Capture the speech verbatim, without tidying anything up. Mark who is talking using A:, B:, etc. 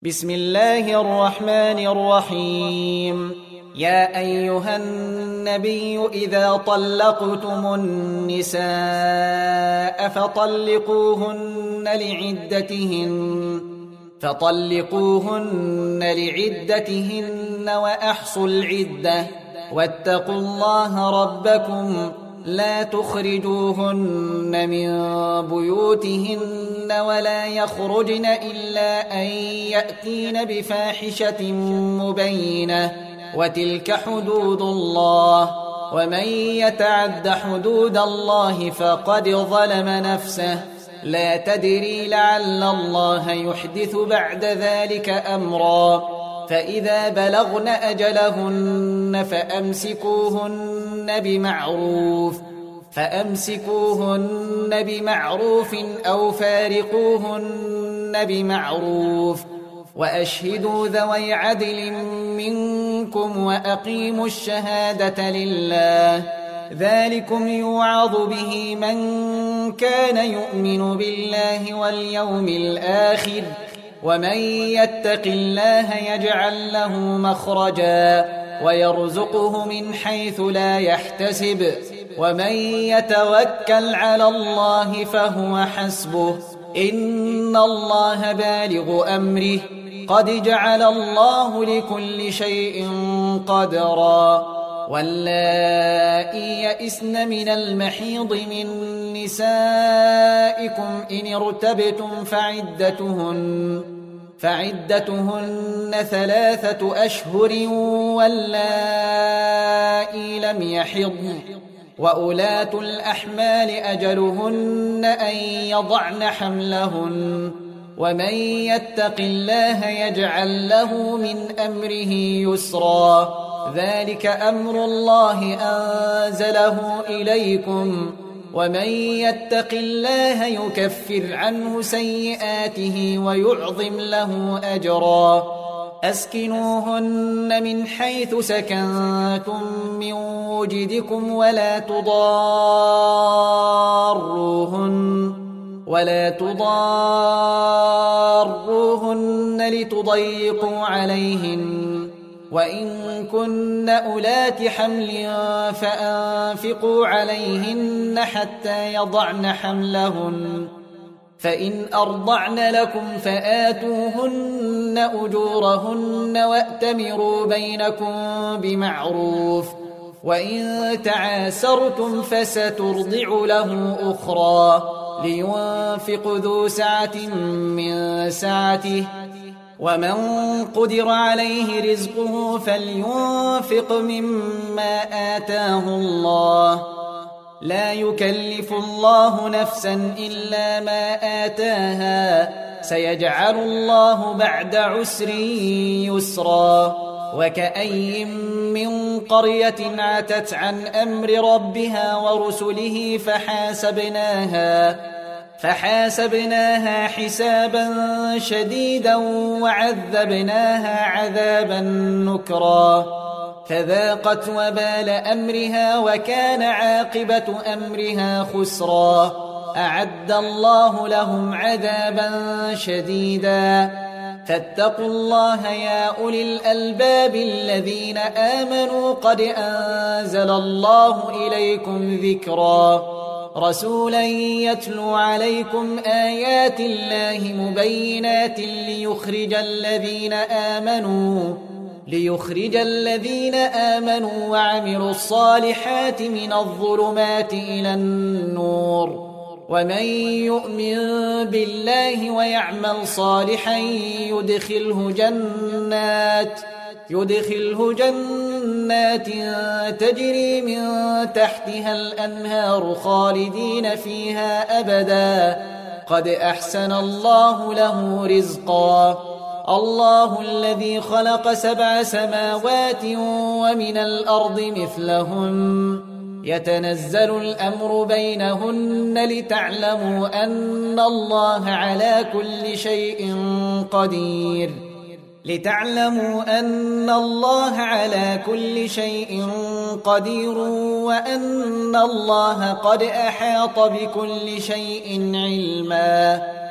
A: بسم الله الرحمن الرحيم. يا أيها النبي إذا طلقتم النساء فطلقوهن لعدتهن فطلقوهن لعدتهن وأحصوا العدة واتقوا الله ربكم لا تخرجوهن من بيوتهن ولا يخرجن إلا أن يأتين بفاحشة مبينة وتلك حدود الله ومن يتعد حدود الله فقد ظلم نفسه لا تدري لعل الله يحدث بعد ذلك أمرا فإذا بلغن أجلهن فأمسكوهن بمعروف فأمسكوهن بمعروف أو فارقوهن بمعروف وأشهدوا ذوي عدل منكم وأقيموا الشهادة لله ذلكم يوعظ به من كان يؤمن بالله واليوم الآخر ومن يتق الله يجعل له مخرجا ويرزقه من حيث لا يحتسب ومن يتوكل على الله فهو حسبه إن الله بالغ أمره قد جعل الله لكل شيء قدرا واللائي يئسن من المحيض من نسائكم إن ارتبتم فعدتهن فعدتهن ثلاثة أشهر واللائي لم يحضن وأولاة الأحمال أجلهن أن يضعن حملهن ومن يتق الله يجعل له من أمره يسرا ذلك أمر الله أنزله إليكم ومن يتق الله يكفر عنه سيئاته ويعظم له أجرا أسكنوهن من حيث سكنتم من وجدكم ولا تضاروهن ولا تضاروهن لتضيقوا عليهن وإن كن أولات حمل فأنفقوا عليهن حتى يضعن حملهن فإن أرضعن لكم فآتوهن أجورهن وأتمروا بينكم بمعروف وإن تعاسرتم فسترضع له أخرى لينفق ذو سعة من سعته ومن قدر عليه رزقه فلينفق مما آتاه الله لا يكلف الله نفسا إلا ما آتاها سيجعل الله بعد عسر يسرا وكأي من قرية عتت عن أمر ربها ورسله فحاسبناها فحاسبناها حسابا شديدا وعذبناها عذابا نكرا فذاقت وبال أمرها وكان عاقبة أمرها خسرا أعد الله لهم عذابا شديدا فاتقوا الله يا أولي الألباب الذين آمنوا قد أنزل الله إليكم ذكرا رسولا يتلو عليكم آيات الله مبينات ليخرج الذين آمنوا ليخرج الذين آمنوا وعملوا الصالحات من الظلمات إلى النور ومن يؤمن بالله ويعمل صالحا يدخله جنات يدخله جنات تجري من تحتها الأنهار خالدين فيها أبدا قد أحسن الله له رزقا الله الذي خلق سبع سماوات ومن الأرض مثلهن يتنزل الأمر بينهن لتعلموا أن الله على كل شيء قدير لتعلموا أن الله على كل شيء قدير وأن الله قد أحاط بكل شيء علما